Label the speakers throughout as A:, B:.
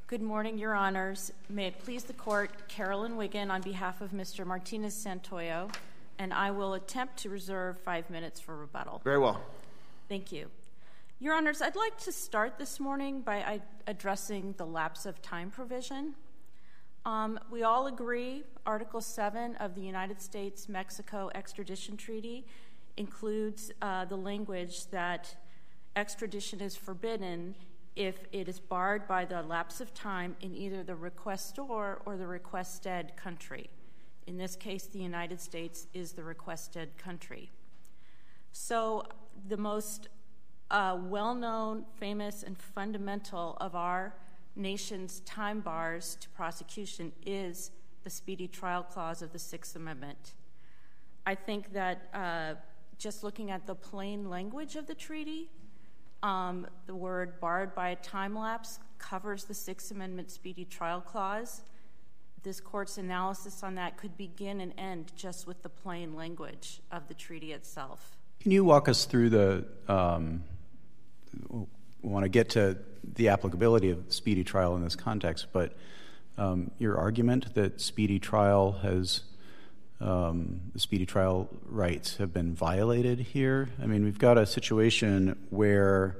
A: Good morning, Your Honors. May it please the Court, Carolyn Wiggin on behalf of Mr. Martinez-Santoyo, and I will attempt to reserve 5 minutes for rebuttal.
B: Very well.
A: Thank you. Your Honors, I'd like to start this morning by addressing the lapse of time provision. We all agree Article 7 of the United States-Mexico Extradition Treaty includes the language that extradition is forbidden if it is barred by the lapse of time in either the requestor or the requested country. In this case, the United States is the requested country. So the most well-known, famous, and fundamental of our nation's time bars to prosecution is the Speedy Trial Clause of the Sixth Amendment. I think that just looking at the plain language of the treaty, the word barred by a time lapse covers the Sixth Amendment Speedy Trial Clause. This Court's analysis on that could begin and end just with the plain language of the treaty itself.
C: Can you walk us through we want to get to the applicability of speedy trial in this context, but your argument that speedy trial the speedy trial rights have been violated here? I mean, we've got a situation where,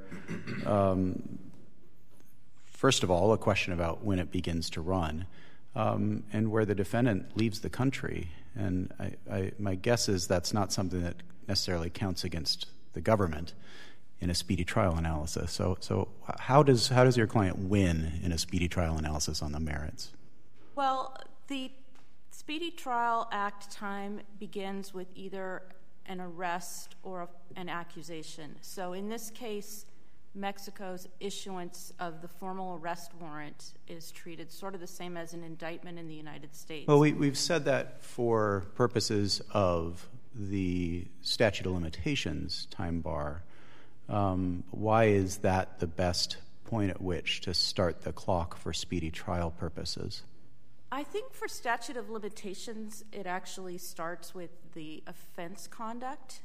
C: first of all, a question about when it begins to run, and where the defendant leaves the country. And my guess is that's not something that necessarily counts against the government in a speedy trial analysis. So how does your client win in a speedy trial analysis on the merits?
A: Well, the Speedy Trial Act time begins with either an arrest or an accusation. So in this case, Mexico's issuance of the formal arrest warrant is treated sort of the same as an indictment in the United States.
C: Well, we've said that for purposes of the statute of limitations time bar. Why is that the best point at which to start the clock for speedy trial purposes?
A: I think for statute of limitations, it actually starts with the offense conduct.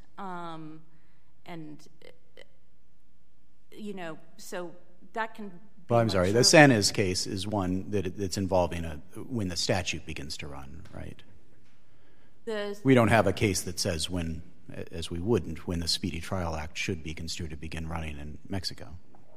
A: So that can...
C: Well, I'm sorry. The Sanchez case is one that's involving when the statute begins to run, right? We don't have a case that says when, as we wouldn't, when the Speedy Trial Act should be construed to begin running in Mexico.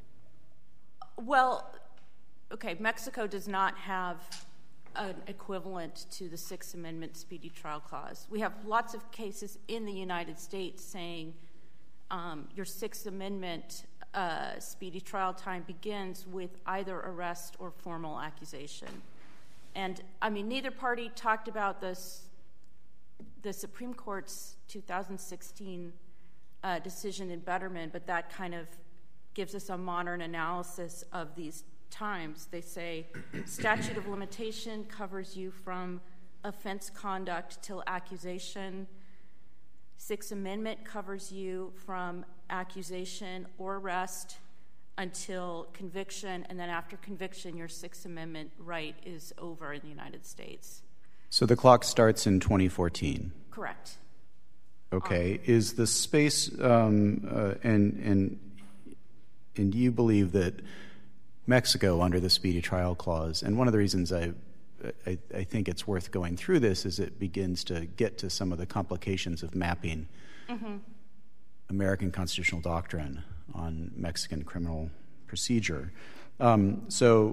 A: Well, okay, Mexico does not have an equivalent to the Sixth Amendment Speedy Trial Clause. We have lots of cases in the United States saying your Sixth Amendment speedy trial time begins with either arrest or formal accusation. And, I mean, neither party talked about the Supreme Court's 2016 decision in Betterman, but that kind of gives us a modern analysis of these times. They say statute of limitation covers you from offense conduct till accusation. Sixth Amendment covers you from accusation or arrest until conviction, and then after conviction, your Sixth Amendment right is over in the United States.
C: So the clock starts in 2014?
A: Correct.
C: Okay. Is the space, and do you believe that Mexico, under the Speedy Trial Clause, and one of the reasons I think it's worth going through this is it begins to get to some of the complications of mapping American constitutional doctrine on Mexican criminal procedure. Clock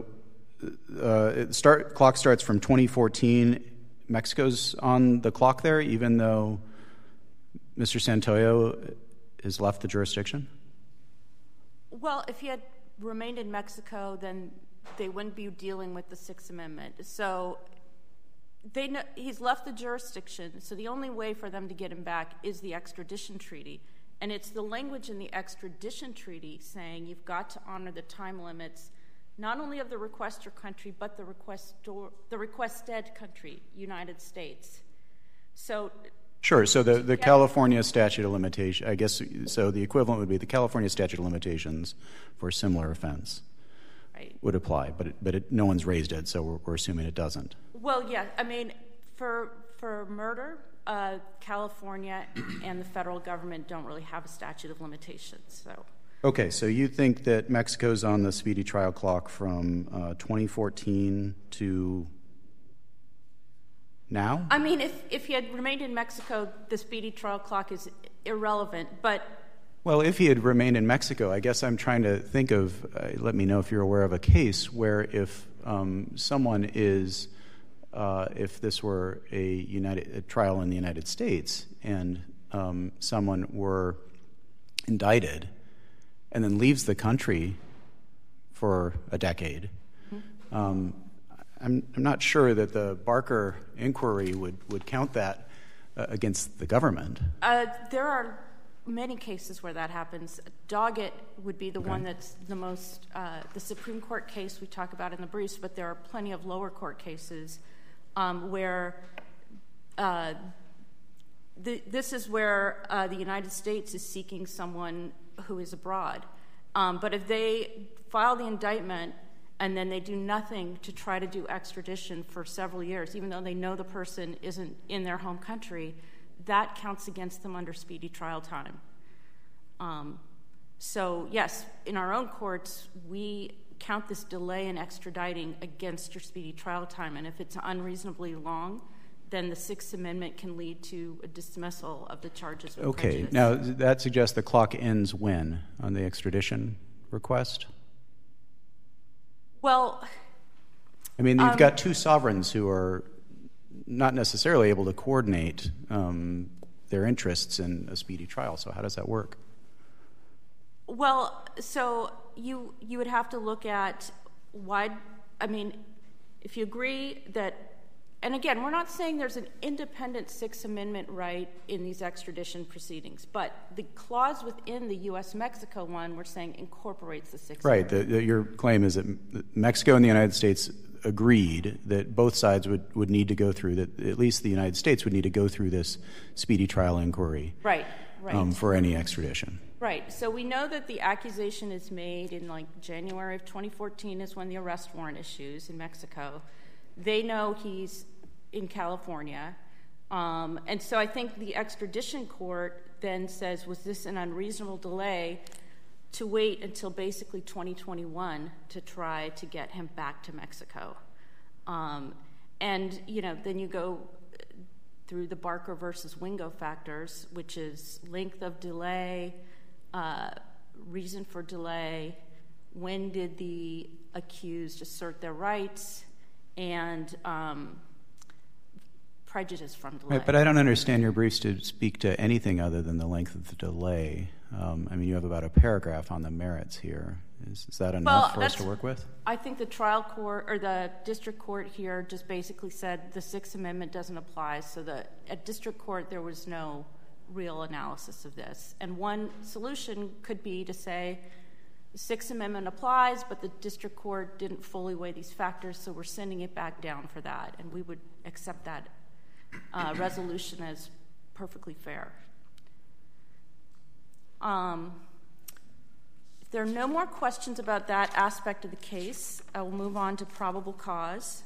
C: starts from 2014. Mexico's on the clock there, even though Mr. Santoyo has left the jurisdiction?
A: Well, if he had remained in Mexico, then they wouldn't be dealing with the Sixth Amendment. So he's left the jurisdiction, so the only way for them to get him back is the extradition treaty. And it's the language in the extradition treaty saying you've got to honor the time limits not only of the requester country, but the requested country, United States. So
C: sure, so the California statute of limitations, I guess, so the equivalent would be the California statute of limitations for a similar offense.
A: Right.
C: Would apply, but no one's raised it, so we're assuming it doesn't.
A: Well, yeah, I mean, for murder, California and the federal government don't really have a statute of limitations. So
C: Okay, so you think that Mexico's on the speedy trial clock from 2014 to now?
A: I mean, if he had remained in Mexico, the speedy trial clock is irrelevant, but...
C: Well, if he had remained in Mexico, I guess I'm trying to think of, let me know if you're aware of a case where if someone is, if this were a trial in the United States and someone were indicted and then leaves the country for a decade, I'm not sure that the Barker inquiry would count that against the government.
A: There are many cases where that happens. Doggett would be the one that's the most, the Supreme Court case we talk about in the briefs, but there are plenty of lower court cases where this is where the United States is seeking someone who is abroad. But if they file the indictment and then they do nothing to try to do extradition for several years, even though they know the person isn't in their home country, that counts against them under speedy trial time. So, yes, in our own courts, we count this delay in extraditing against your speedy trial time, and if it's unreasonably long, then the Sixth Amendment can lead to a dismissal of the charges with prejudice.
C: Now that suggests the clock ends when on the extradition request?
A: Well,
C: I mean, you've got two sovereigns who are not necessarily able to coordinate their interests in a speedy trial. So how does that work?
A: Well, so you would have to look at if you agree that, and again, we're not saying there's an independent Sixth Amendment right in these extradition proceedings, but the clause within the U.S.-Mexico one, we're saying incorporates the Sixth Amendment.
C: Right. Your claim is that Mexico and the United States agreed that both sides would need to go through, that at least the United States would need to go through this speedy trial inquiry.
A: Right.
C: For any extradition.
A: Right. So we know that the accusation is made in January of 2014 is when the arrest warrant issues in Mexico. They know he's in California. And so I think the extradition court then says, was this an unreasonable delay to wait until basically 2021 to try to get him back to Mexico? And, then you go through the Barker versus Wingo factors, which is length of delay, reason for delay, when did the accused assert their rights, and prejudice from delay.
C: Right, but I don't understand your briefs to speak to anything other than the length of the delay. You have about a paragraph on the merits here. Is that enough for us to work with?
A: I think the trial court or the district court here just basically said the Sixth Amendment doesn't apply, so that at district court there was no real analysis of this. And one solution could be to say the Sixth Amendment applies, but the district court didn't fully weigh these factors, so we're sending it back down for that, and we would accept that resolution as perfectly fair. If there are no more questions about that aspect of the case, I will move on to probable cause.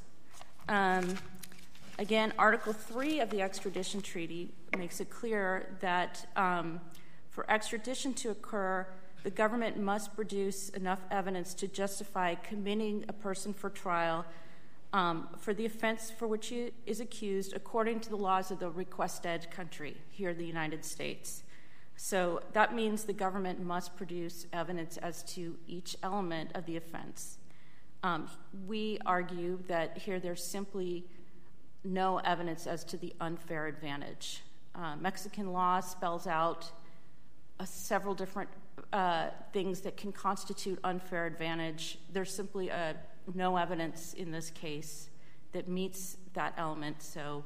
A: Again, Article 3 of the extradition treaty makes it clear that for extradition to occur, the government must produce enough evidence to justify committing a person for trial for the offense for which he is accused according to the laws of the requested country, here in the United States. So that means the government must produce evidence as to each element of the offense. We argue that here there's simply no evidence as to the unfair advantage. Mexican law spells out several different things that can constitute unfair advantage. There's simply no evidence in this case that meets that element, so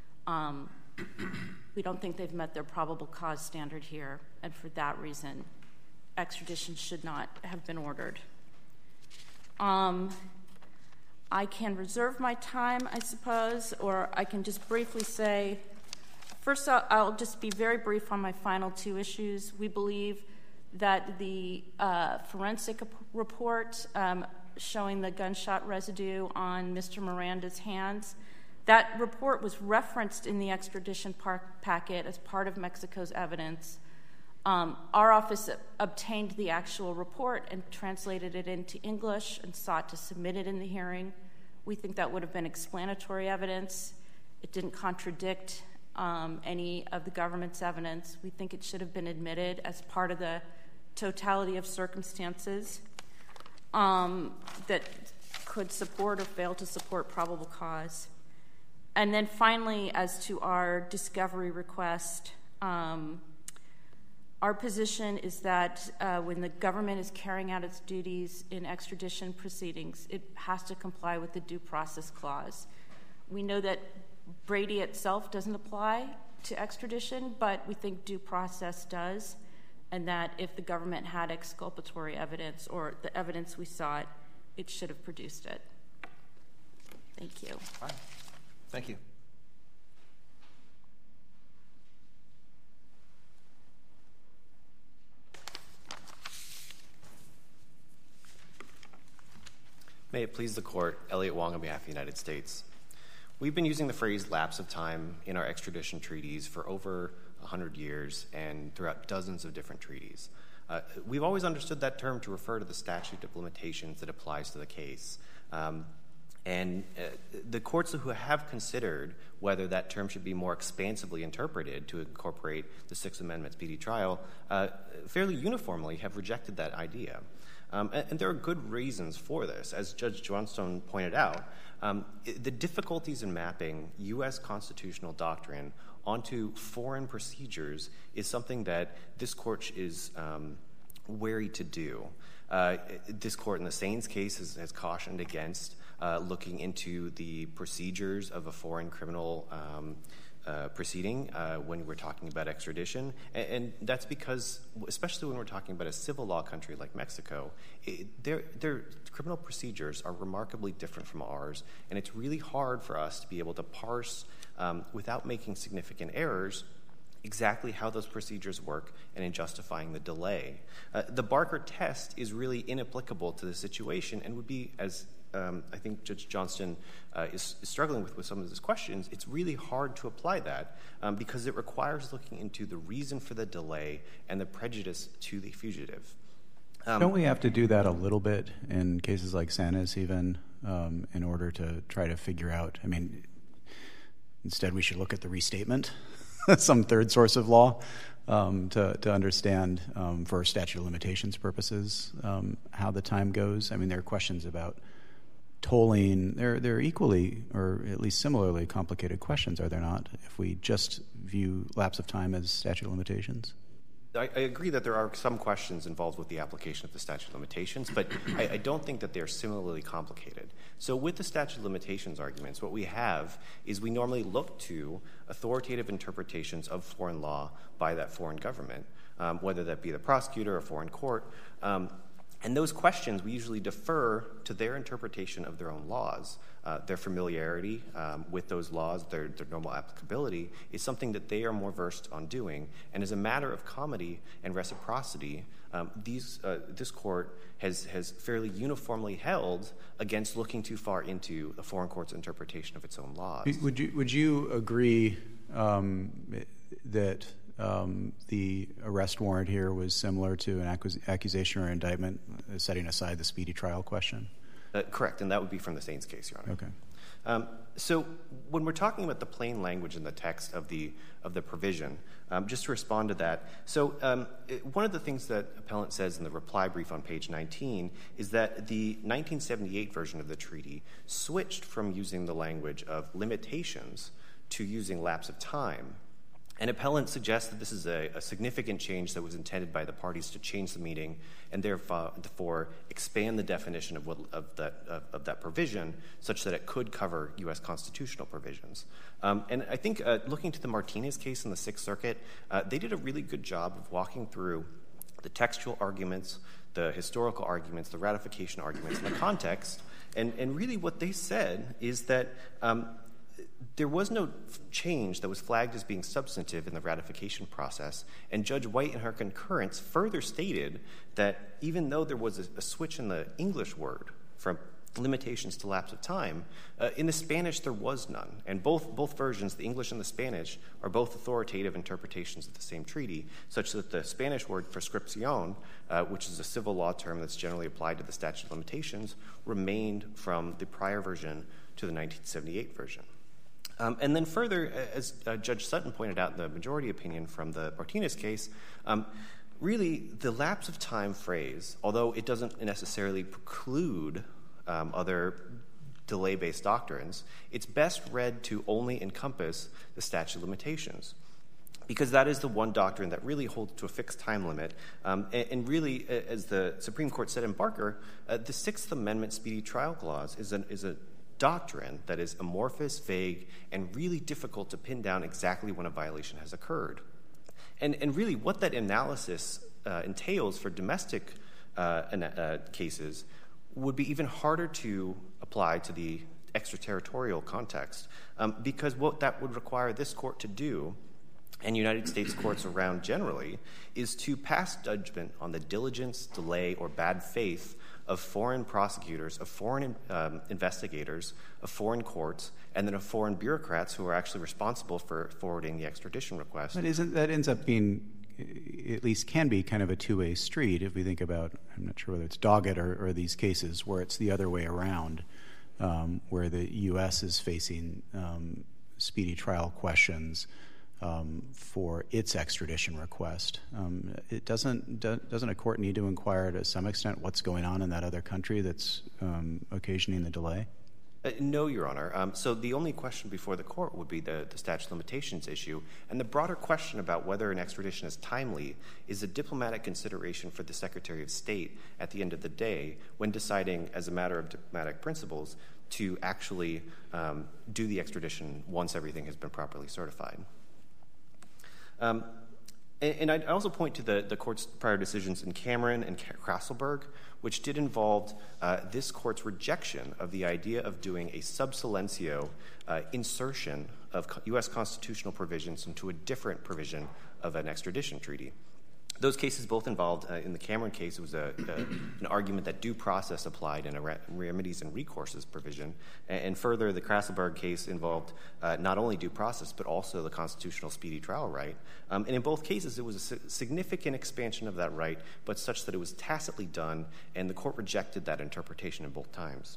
A: we don't think they've met their probable cause standard here, and for that reason, extradition should not have been ordered. I can reserve my time, I suppose, or I can just briefly say, first I'll just be very brief on my final two issues. We believe that the forensic report showing the gunshot residue on Mr. Miranda's hands, that report was referenced in the extradition packet as part of Mexico's evidence. Our office obtained the actual report and translated it into English and sought to submit it in the hearing. We think that would have been explanatory evidence. It didn't contradict any of the government's evidence. We think it should have been admitted as part of the totality of circumstances that could support or fail to support probable cause. And then finally, as to our discovery request, our position is that when the government is carrying out its duties in extradition proceedings, it has to comply with the Due Process Clause. We know that Brady itself doesn't apply to extradition, but we think due process does, and that if the government had exculpatory evidence or the evidence we sought, it should have produced it. Thank you.
B: All right. Thank you. May it please the Court, Elliot Wong on behalf of the United States. We've been using the phrase lapse of time in our extradition treaties for over 100 years and throughout dozens of different treaties. We've always understood that term to refer to the statute of limitations that applies to the case. And the courts who have considered whether that term should be more expansively interpreted to incorporate the Sixth Amendment speedy trial fairly uniformly have rejected that idea. And there are good reasons for this. As Judge Johnstone pointed out, the difficulties in mapping U.S. constitutional doctrine onto foreign procedures is something that this court is wary to do. This court in the Saines case has cautioned against looking into the procedures of a foreign criminal proceeding when we're talking about extradition. And that's because, especially when we're talking about a civil law country like Mexico, their criminal procedures are remarkably different from ours, and it's really hard for us to be able to parse, without making significant errors, exactly how those procedures work and in justifying the delay. The Barker test is really inapplicable to the situation and would be, as I think Judge Johnston is struggling with some of his questions, it's really hard to apply that because it requires looking into the reason for the delay and the prejudice to the fugitive.
C: Don't we have to do that a little bit in cases like Saines even in order to try to figure out, I mean, instead we should look at the restatement, some third source of law, to understand for statute of limitations purposes how the time goes. I mean, there are questions about tolling. They're equally or at least similarly complicated questions, are there not, if we just view lapse of time as statute of limitations?
B: I agree that there are some questions involved with the application of the statute of limitations, but I don't think that they're similarly complicated. So with the statute of limitations arguments, what we have is we normally look to authoritative interpretations of foreign law by that foreign government, whether that be the prosecutor or foreign court. And those questions, we usually defer to their interpretation of their own laws. Their familiarity with those laws, their normal applicability, is something that they are more versed on doing. And as a matter of comity and reciprocity, this court has fairly uniformly held against looking too far into a foreign court's interpretation of its own laws.
C: Would you agree that the arrest warrant here was similar to an accusation or indictment, setting aside the speedy trial question?
B: Correct, and that would be from the Saines case, Your Honor.
C: Okay.
B: So when we're talking about the plain language in the text of the provision, just to respond to that, so one of the things that appellant says in the reply brief on page 19 is that the 1978 version of the treaty switched from using the language of limitations to using lapse of time. And appellant suggests that this is a significant change that was intended by the parties to change the meaning and therefore expand the definition of that provision such that it could cover U.S. constitutional provisions. And I think looking to the Martinez case in the Sixth Circuit, they did a really good job of walking through the textual arguments, the historical arguments, the ratification arguments, and the context. And really what they said is that there was no change that was flagged as being substantive in the ratification process, and Judge White in her concurrence further stated that even though there was a switch in the English word from limitations to lapse of time. In the Spanish, there was none. And both versions, the English and the Spanish, are both authoritative interpretations of the same treaty, such that the Spanish word prescripción, which is a civil law term that's generally applied to the statute of limitations, remained from the prior version to the 1978 version. And then further, as Judge Sutton pointed out in the majority opinion from the Martinez case, really the lapse of time phrase, although it doesn't necessarily preclude other delay-based doctrines, it's best read to only encompass the statute of limitations, because that is the one doctrine that really holds to a fixed time limit. And really, as the Supreme Court said in Barker, the Sixth Amendment Speedy Trial Clause is a doctrine that is amorphous, vague, and really difficult to pin down exactly when a violation has occurred. And really, what that analysis entails for domestic cases would be even harder to apply to the extraterritorial context, because what that would require this court to do, and United States courts around generally, is to pass judgment on the diligence, delay, or bad faith of foreign prosecutors, of foreign investigators, of foreign courts, and then of foreign bureaucrats who are actually responsible for forwarding the extradition request.
C: But that ends up being, at least can be, kind of a two-way street if we think about, I'm not sure whether it's Doggett or these cases where it's the other way around, where the U.S. is facing speedy trial questions for its extradition request. Doesn't a court need to inquire to some extent what's going on in that other country that's occasioning the delay?
B: No, Your Honor. So the only question before the court would be the statute of limitations issue, and the broader question about whether an extradition is timely is a diplomatic consideration for the Secretary of State at the end of the day when deciding, as a matter of diplomatic principles, to actually do the extradition once everything has been properly certified. And I'd also point to the court's prior decisions in Cameron and Krasselberg, which did involve this court's rejection of the idea of doing a sub silencio insertion of U.S. constitutional provisions into a different provision of an extradition treaty. Those cases both involved, in the Cameron case, it was an argument that due process applied in a remedies and recourses provision. And further, the Krasselberg case involved not only due process, but also the constitutional speedy trial right. And in both cases, it was a significant expansion of that right, but such that it was tacitly done, and the court rejected that interpretation in both times.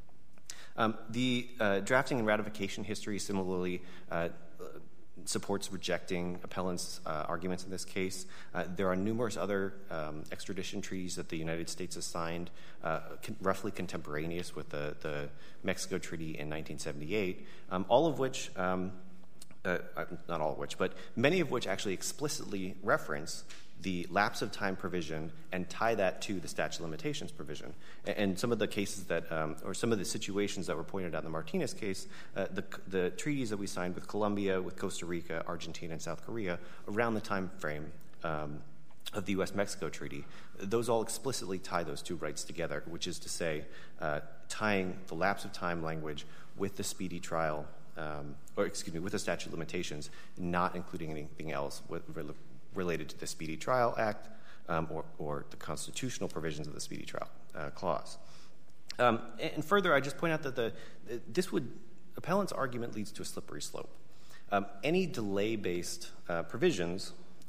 B: The drafting and ratification history similarly supports rejecting appellants' arguments in this case. There are numerous other extradition treaties that the United States has signed, roughly contemporaneous with the Mexico Treaty in 1978, all of which, not all of which, but many of which actually explicitly reference the lapse of time provision and tie that to the statute of limitations provision. And some of the cases that, or some of the situations that were pointed out in the Martinez case, the treaties that we signed with Colombia, with Costa Rica, Argentina, and South Korea around the time frame of the U.S.-Mexico Treaty, those all explicitly tie those two rights together, which is to say, tying the lapse of time language with the speedy trial, with the statute of limitations, not including anything else related to the Speedy Trial Act or the constitutional provisions of the Speedy Trial Clause. And further, I just point out that appellant's argument leads to a slippery slope. Any delay-based provisions,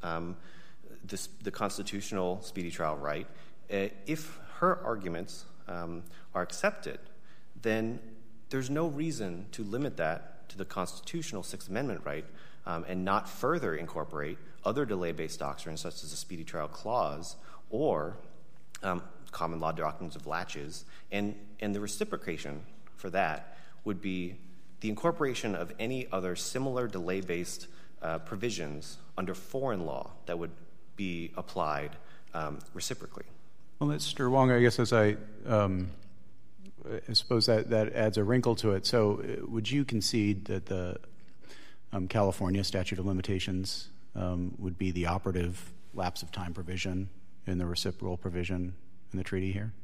B: the constitutional speedy trial right, if her arguments are accepted, then there's no reason to limit that to the constitutional Sixth Amendment right and not further incorporate other delay-based doctrines such as the Speedy Trial Clause or common law doctrines of laches, and the reciprocation for that would be the incorporation of any other similar delay-based provisions under foreign law that would be applied reciprocally.
C: Well, Mr. Wong, I guess as I suppose that adds a wrinkle to it. So would you concede that the California statute of limitations would be the operative lapse of time provision in the reciprocal provision in the treaty here?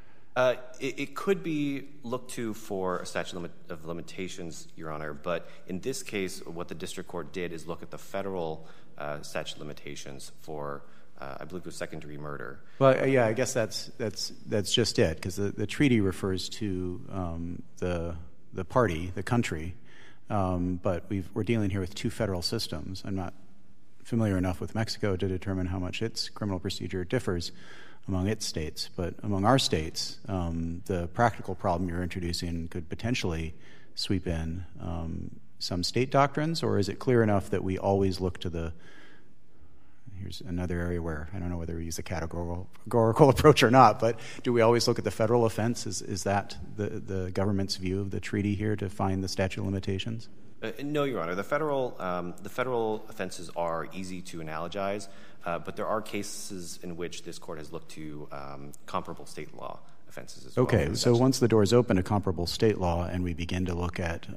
B: It could be looked to for a statute of limitations, Your Honor, but in this case, what the district court did is look at the federal statute of limitations for I believe it was second-degree murder.
C: Well, yeah, I guess that's just it, because the treaty refers to the party, the country, but we're dealing here with two federal systems. I'm not familiar enough with Mexico to determine how much its criminal procedure differs among its states, but among our states, the practical problem you're introducing could potentially sweep in some state doctrines, or is it clear enough that we always look to here's another area where I don't know whether we use a categorical approach or not, but do we always look at the federal offense? Is that the government's view of the treaty here to find the statute of limitations?
B: No, Your Honor. The federal offenses are easy to analogize, but there are cases in which this court has looked to comparable state law offenses as well.
C: Okay, so once the door is open to comparable state law and we begin to look at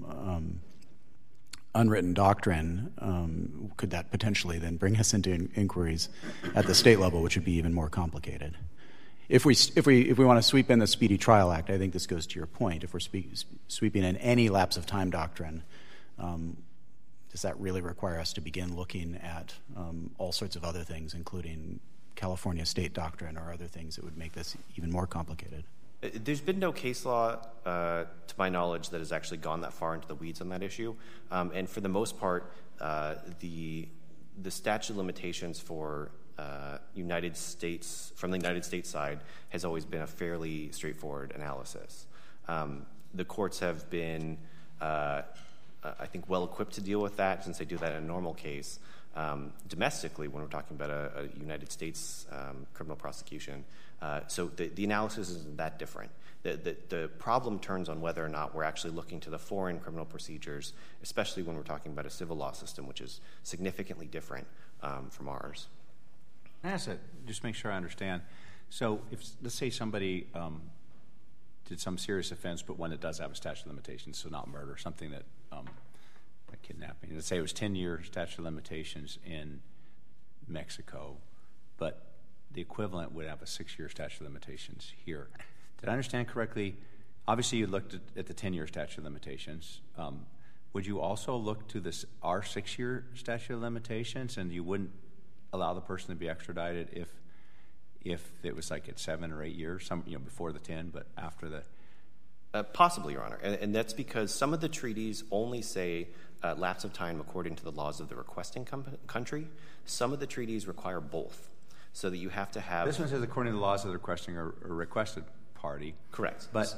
C: unwritten doctrine, could that potentially then bring us into inquiries at the state level, which would be even more complicated? If we want to sweep in the Speedy Trial Act, I think this goes to your point. If we're sweeping in any lapse of time doctrine, does that really require us to begin looking at all sorts of other things, including California state doctrine or other things that would make this even more complicated?
B: There's been no case law, to my knowledge, that has actually gone that far into the weeds on that issue. And for the most part, the statute of limitations for United States, from the United States side, has always been a fairly straightforward analysis. The courts have been, I think, well-equipped to deal with that, since they do that in a normal case. Domestically, when we're talking about a United States criminal prosecution. So the analysis isn't that different. The problem turns on whether or not we're actually looking to the foreign criminal procedures, especially when we're talking about a civil law system, which is significantly different from ours.
D: I ask that, just make sure I understand. So if, let's say somebody did some serious offense, but one that does have a statute of limitations, so not murder, something that, like kidnapping. Let's say it was 10-year statute of limitations in Mexico, but the equivalent would have a 6-year statute of limitations here. Did I understand correctly? Obviously, you looked at the 10-year statute of limitations. Would you also look to our 6-year statute of limitations, and you wouldn't allow the person to be extradited if it was like at 7 or 8 years, before the 10, but after the?
B: Possibly, Your Honor, and that's because some of the treaties only say lapse of time according to the laws of the requesting country. Some of the treaties require both, so that you have to have.
D: This one says according to the laws of the requesting or requested party.
B: Correct.
D: But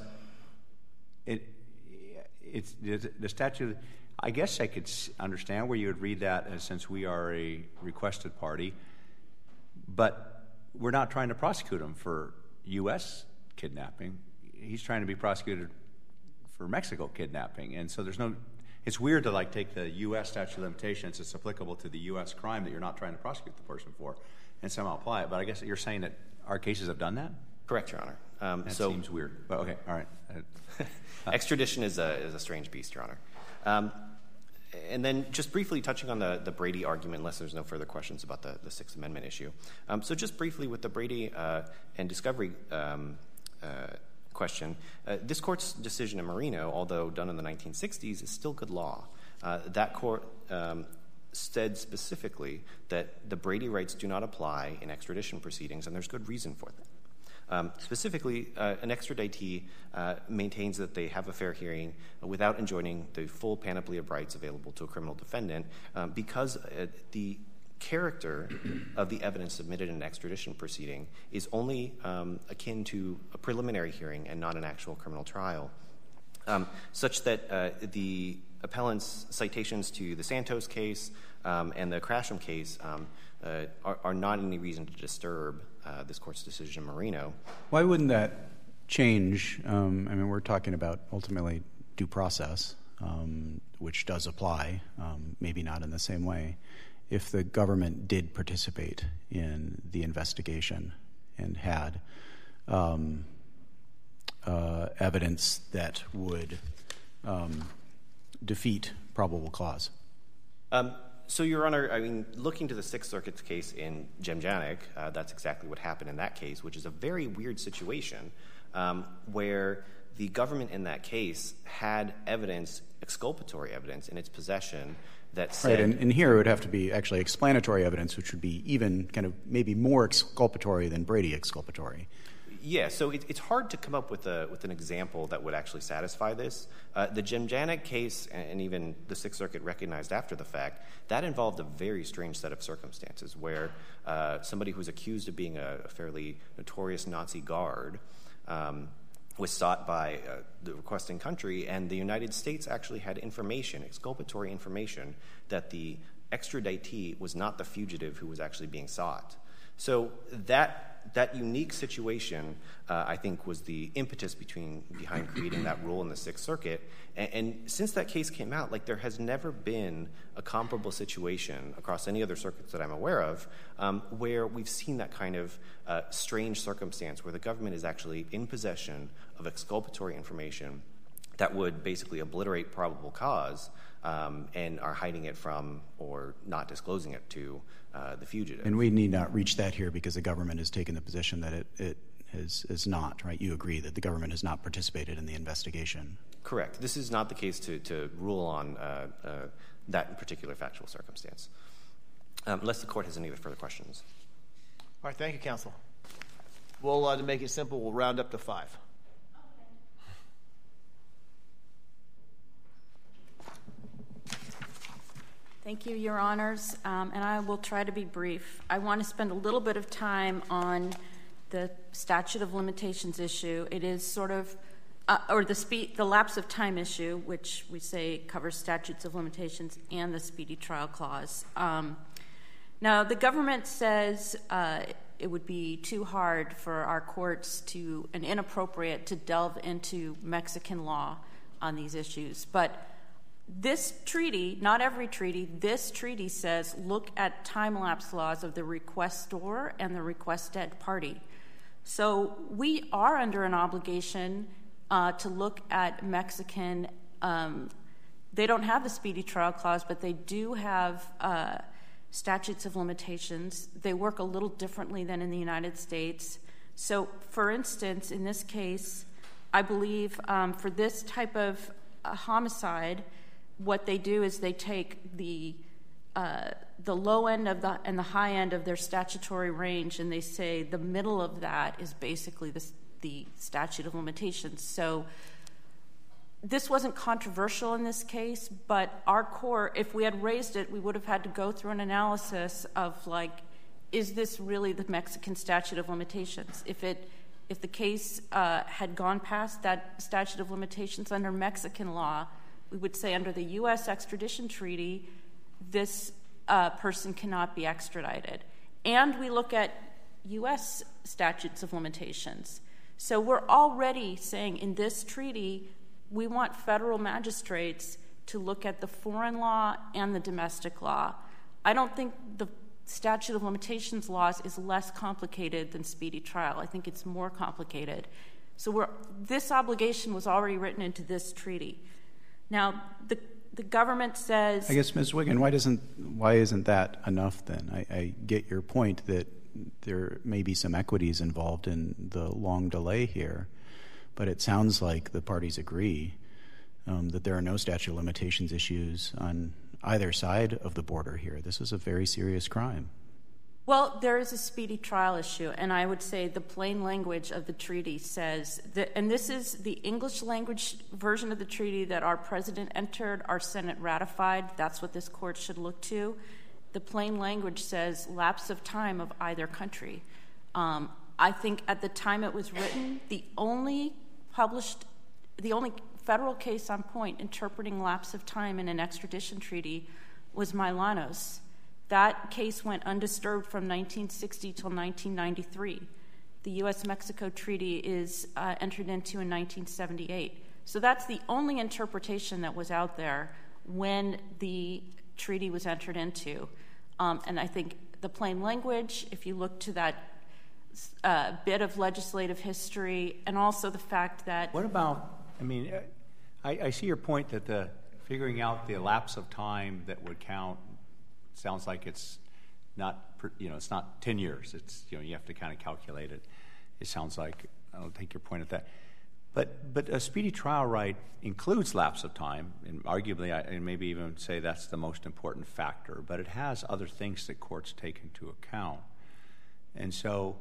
D: it's the statute. I guess I could understand where you would read that as, since we are a requested party, but we're not trying to prosecute him for U.S. kidnapping. He's trying to be prosecuted for Mexico kidnapping, and so there's no. It's weird to take the U.S. statute of limitations that's applicable to the U.S. crime that you're not trying to prosecute the person for, and somehow apply it. But I guess you're saying that our cases have done that?
B: Correct, Your Honor.
D: That seems weird. But okay, all right.
B: Extradition is a strange beast, Your Honor. And then just briefly touching on the Brady argument, unless there's no further questions about the Sixth Amendment issue. So just briefly with the Brady and discovery question, this court's decision in Marino, although done in the 1960s, is still good law. That court said specifically that the Brady rights do not apply in extradition proceedings, and there's good reason for that. Specifically, an extraditee maintains that they have a fair hearing without enjoining the full panoply of rights available to a criminal defendant because the character of the evidence submitted in an extradition proceeding is only akin to a preliminary hearing and not an actual criminal trial, such that the appellant's citations to the Santos case and the Crasham case are not any reason to disturb this court's decision in Marino.
C: Why wouldn't that change? We're talking about ultimately due process, which does apply, maybe not in the same way. If the government did participate in the investigation and had evidence that would defeat probable cause.
B: So, Your Honor, looking to the Sixth Circuit's case in Jemjanik, that's exactly what happened in that case, which is a very weird situation where the government in that case had evidence exculpatory evidence in its possession that said...
C: Right, and here it would have to be actually explanatory evidence, which would be even kind of maybe more exculpatory than Brady exculpatory.
B: Yeah, so it's hard to come up with an example that would actually satisfy this. The Jim Janik case, and even the Sixth Circuit recognized after the fact, that involved a very strange set of circumstances where somebody who was accused of being a fairly notorious Nazi guard was sought by the requesting country, and the United States actually had information, exculpatory information, that the extraditee was not the fugitive who was actually being sought. So that unique situation, I think, was the impetus behind creating that rule in the Sixth Circuit. And since that case came out, there has never been a comparable situation across any other circuits that I'm aware of where we've seen that kind of strange circumstance where the government is actually in possession of exculpatory information that would basically obliterate probable cause and are hiding it from or not disclosing it to the fugitive.
C: And we need not reach that here because the government has taken the position that it is not, right? You agree that the government has not participated in the investigation.
B: Correct. This is not the case to rule on that particular factual circumstance. Unless the court has any further questions.
E: All right, thank you, counsel. We'll, to make it simple, we'll round up to 5.
A: Thank you, Your Honors, and I will try to be brief. I want to spend a little bit of time on the statute of limitations issue. It is sort of, or the lapse of time issue, which we say covers statutes of limitations and the Speedy Trial Clause. Now, the government says it would be too hard for our courts and inappropriate to delve into Mexican law on these issues, but this treaty, not every treaty, this treaty says look at time-lapse laws of the requestor and the requested party. So we are under an obligation to look at Mexican, they don't have the Speedy Trial Clause, but they do have statutes of limitations. They work a little differently than in the United States. So, for instance, in this case, I believe for this type of homicide, what they do is they take the low end of and the high end of their statutory range, and they say the middle of that is basically the statute of limitations. So this wasn't controversial in this case, but our court, if we had raised it, we would have had to go through an analysis of is this really the Mexican statute of limitations? If the case had gone past that statute of limitations under Mexican law, we would say under the U.S. extradition treaty, this person cannot be extradited. And we look at U.S. statutes of limitations. So we're already saying in this treaty, we want federal magistrates to look at the foreign law and the domestic law. I don't think the statute of limitations laws is less complicated than speedy trial. I think it's more complicated. So this obligation was already written into this treaty. Now, the government says...
C: I guess, Ms. Wiggin, why isn't that enough then? I get your point that there may be some equities involved in the long delay here, but it sounds like the parties agree that there are no statute of limitations issues on either side of the border here. This is a very serious crime.
A: Well, there is a speedy trial issue, and I would say the plain language of the treaty says that, and this is the English language version of the treaty that our president entered, our Senate ratified. That's what this court should look to. The plain language says lapse of time of either country. I think at the time it was written, the only federal case on point interpreting lapse of time in an extradition treaty was Milanos. That case went undisturbed from 1960 till 1993. The U.S.-Mexico Treaty is entered into in 1978. So that's the only interpretation that was out there when the treaty was entered into. And I think the plain language, if you look to that bit of legislative history, and also the fact that...
D: What about, I see your point that figuring out the lapse of time that would count sounds like it's not, it's not 10 years. It's, you have to kind of calculate it. It sounds like, I don't take your point at that. But a speedy trial right includes lapse of time, and arguably, and maybe even say that's the most important factor, but it has other things that courts take into account. And so,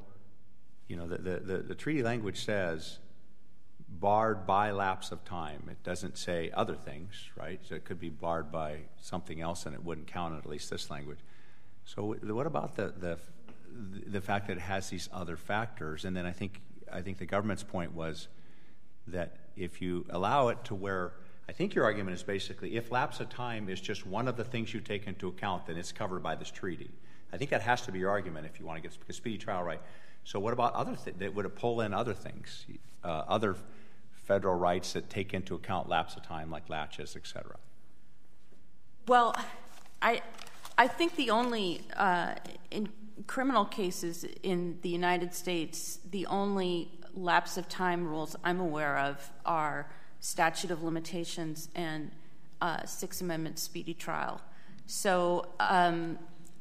D: the treaty language says barred by lapse of time. It doesn't say other things, right? So it could be barred by something else, and it wouldn't count in at least this language. So what about the fact that it has these other factors? And then I think the government's point was that if you allow it to where, I think your argument is basically if lapse of time is just one of the things you take into account, then it's covered by this treaty. I think that has to be your argument if you want to get a speedy trial right. So what about other things? Would it pull in other things, other federal rights that take into account lapse of time, like laches, et cetera?
A: Well, I think the only, in criminal cases in the United States, the only lapse of time rules I'm aware of are statute of limitations and Sixth Amendment speedy trial. So I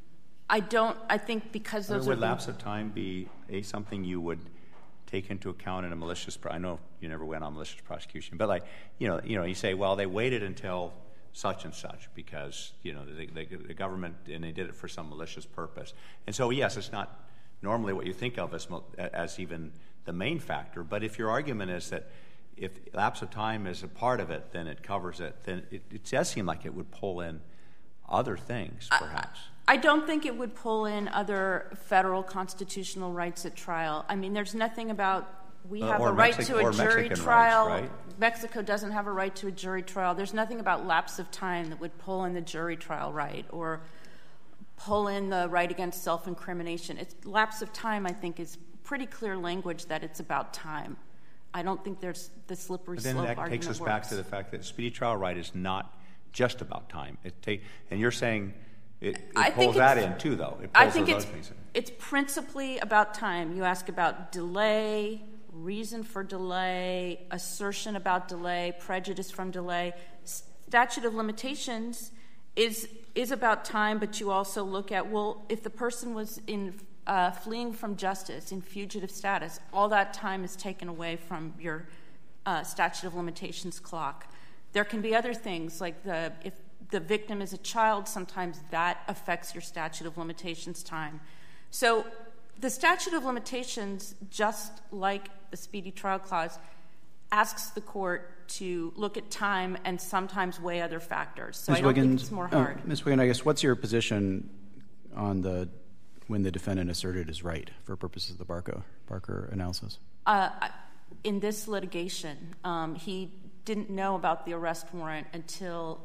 A: think because those
D: would lapse of time be something you would take into account in a malicious, I know you never went on malicious prosecution, but you say, well, they waited until such and such because, the government, and they did it for some malicious purpose. And so, yes, it's not normally what you think of as even the main factor, but if your argument is that if lapse of time is a part of it, then it covers it, then it does seem like it would pull in other things, perhaps.
A: I don't think it would pull in other federal constitutional rights at trial. I mean, there's nothing about we have a right to a jury trial.
D: Rights, right?
A: Mexico doesn't have a right to a jury trial. There's nothing about lapse of time that would pull in the jury trial right or pull in the right against self-incrimination. Lapse of time, I think, is pretty clear language that it's about time. I don't think there's the slippery slope argument.
D: Then that takes us back to the fact that speedy trial right is not just about time. And you're saying it pulls that in too, though.
A: I think it's principally about time. You ask about delay, reason for delay, assertion about delay, prejudice from delay. Statute of limitations is about time, but you also look at, well, if the person was fleeing from justice, in fugitive status, all that time is taken away from your statute of limitations clock. There can be other things, like if the victim is a child, sometimes that affects your statute of limitations time. So the statute of limitations, just like the speedy trial clause, asks the court to look at time and sometimes weigh other factors. So I don't think it's more hard.
C: Ms. Wiggin, I guess, what's your position on when the defendant asserted his right for purposes of the Barker analysis?
A: In this litigation, he didn't know about the arrest warrant until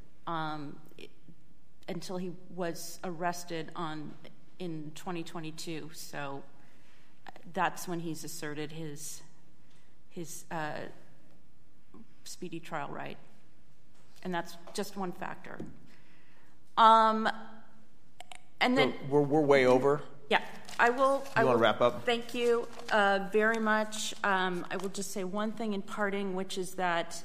A: he was arrested in 2022. So that's when he's asserted his speedy trial right, and that's just one factor. And then
E: we're way over.
A: Yeah, I will.
E: You want to wrap up?
A: Thank you very much. I will just say one thing in parting, which is that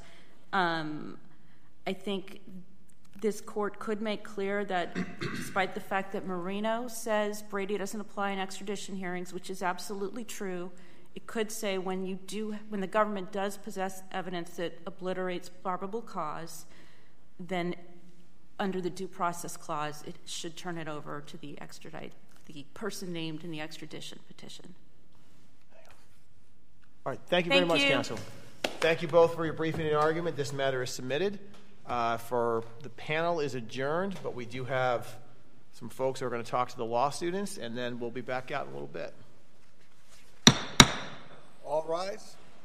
A: I think this court could make clear that despite the fact that Marino says Brady doesn't apply in extradition hearings, which is absolutely true, it could say when the government does possess evidence that obliterates probable cause, then under the due process clause, it should turn it over to the person named in the extradition petition.
E: All right, thank you very much, counsel. Thank you both for your briefing and argument. This matter is submitted. For the panel is adjourned, but we do have some folks who are going to talk to the law students, and then we'll be back out in a little bit.
F: All rise.